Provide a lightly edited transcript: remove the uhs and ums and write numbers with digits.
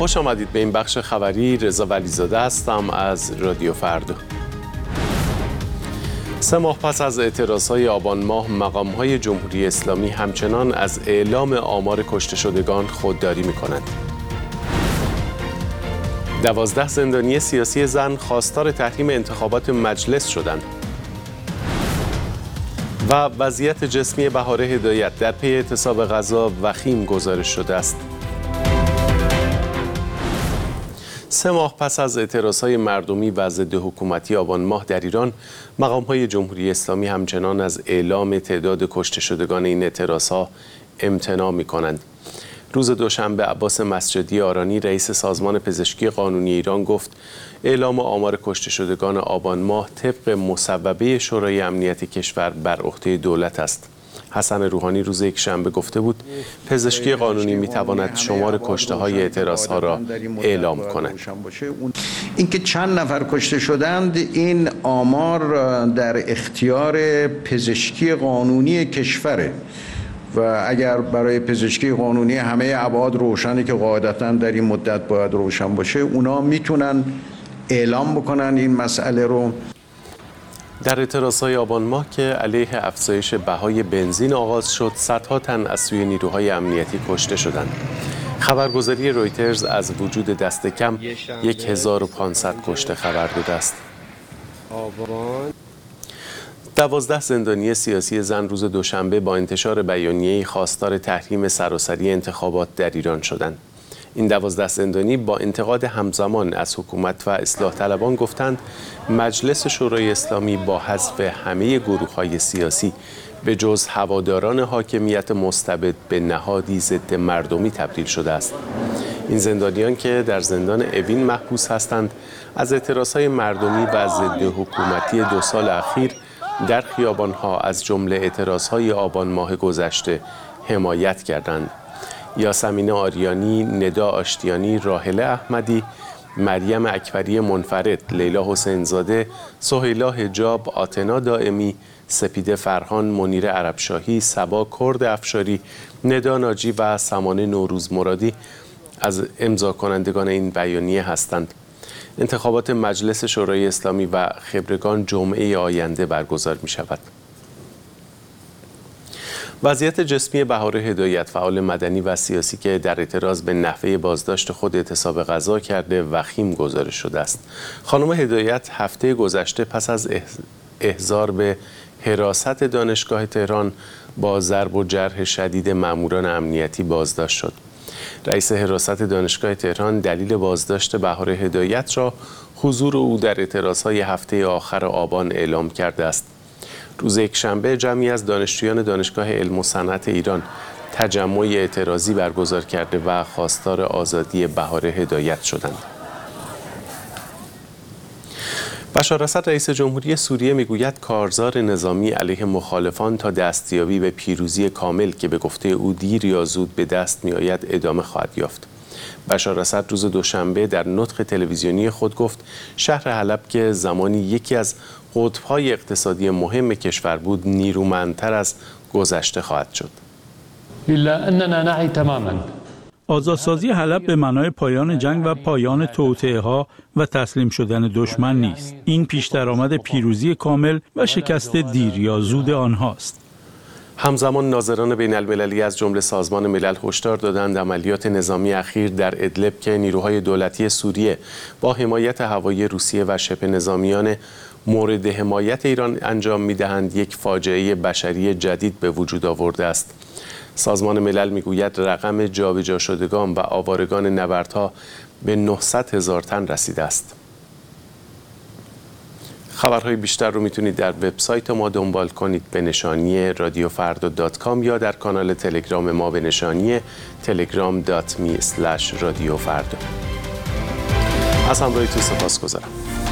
خوش آمدید به این بخش خبری. رضا ولیزاده هستم از رادیو فردا. 3 ماه پس از اعتراضهای آبان ماه، مقام‌های جمهوری اسلامی همچنان از اعلام آمار کشته شدگان خودداری می‌کنند. 12 زندانی سیاسی زن خواستار تحریم انتخابات مجلس شدند. و وضعیت جسمی بهاره هدایت در پی اعتصاب غذا وخیم گزارش شده است. 3 ماه پس از اعتراضهای مردمی و ضد حکومتی آبان ماه در ایران، مقام‌های جمهوری اسلامی همچنان از اعلام تعداد کشته شدگان این اعتراضها امتناع می‌کنند. روز دوشنبه عباس مسجدی آرانی رئیس سازمان پزشکی قانونی ایران گفت اعلام آمار کشته شدگان آبان ماه طبق مصوبه شورای امنیت کشور بر عهده دولت است. حسن روحانی روز یکشنبه گفته بود پزشکی قانونی میتواند شمار کشته‌های اعتراض‌ها را اعلام کند. اینکه چند نفر کشته شدند، این آمار در اختیار پزشکی قانونی کشوره و اگر برای پزشکی قانونی همه ابعاد روشنه که قاعدتاً در این مدت باید روشن باشه، اونا میتونن اعلام بکنن این مسئله رو. در اعتراضهای آبان ماه که علیه افزایش بهای بنزین آغاز شد، صدها تن از سوی نیروهای امنیتی کشته شدند. خبرگزاری رویترز از وجود دست کم 1500 کشته خبر داده است. 12 زندانی سیاسی زن روز دوشنبه با انتشار بیانیه‌ای خواستار تحریم سراسری انتخابات در ایران شدند. این 12 زندانی با انتقاد همزمان از حکومت و اصلاح طلبان گفتند مجلس شورای اسلامی با حذف همه گروه‌های سیاسی به جز هواداران حاکمیت مستبد به نهادی ضد مردمی تبدیل شده است. این زندانیان که در زندان اوین محبوس هستند، از اعتراضهای مردمی و ضد حکومتی 2 سال اخیر در خیابان‌ها از جمله اعتراضهای آبان ماه گذشته حمایت کردند. یاسمین آریانی، ندا آشتیانی، راحله احمدی، مریم اکبری منفرد، لیلا حسینزاده، سهیلا حجاب، آتنا دائمی، سپیده فرهان، منیر عربشاهی، صبا کرد افشاری، ندا ناجی و سمانه نوروز مرادی از امضا کنندگان این بیانیه هستند. انتخابات مجلس شورای اسلامی و خبرگان جمعه آینده برگزار می شود. وضعیت جسمی بهاره هدایت، فعال مدنی و سیاسی که در اعتراض به نحوه بازداشت خود اعتصاب غذا کرده، وخیم گزارش شده است. خانم هدایت هفته گذشته پس از احضار به حراست دانشگاه تهران با ضرب و جرح شدید ماموران امنیتی بازداشت شد. رئیس حراست دانشگاه تهران دلیل بازداشت بهاره هدایت را حضور او در اعتراضهای هفته آخر آبان اعلام کرده است. روز یکشنبه جمعی از دانشجویان دانشگاه علم و صنعت ایران تجمع اعتراضی برگزار کرده و خواستار آزادی بهاره هدایت شدند. بشار اسد رئیس جمهوری سوریه میگوید کارزار نظامی علیه مخالفان تا دستیابی به پیروزی کامل که به گفته او دیر یا زود به دست میآید ادامه خواهد یافت. بشار اسد روز دوشنبه در نطق تلویزیونی خود گفت شهر حلب که زمانی یکی از قطب‌های اقتصادی مهم کشور بود، نیرومندتر از گذشته خواهد شد. الا اننا نعی تماما آزادسازی حلب به معنای پایان جنگ و پایان توطئه‌ها و تسلیم شدن دشمن نیست. این پیش درآمد پیروزی کامل و شکست دیر یا زود آنهاست. همزمان ناظران بین المللی از جمله سازمان ملل هشدار دادند عملیات نظامی اخیر در ادلب که نیروهای دولتی سوریه با حمایت هوایی روسیه و شبه نظامیان مورد حمایت ایران انجام می‌دهند یک فاجعه بشری جدید به وجود آورده است. سازمان ملل میگوید رقم جابجا شدگان و آوارگان نبردها به 900,000 تن رسیده است. خبرهای بیشتر رو میتونید در وبسایت ما دنبال کنید به نشانی radiofrda.com یا در کانال تلگرام ما به نشانی telegram.me/radiofrda. از همراهیتون سپاسگزارم.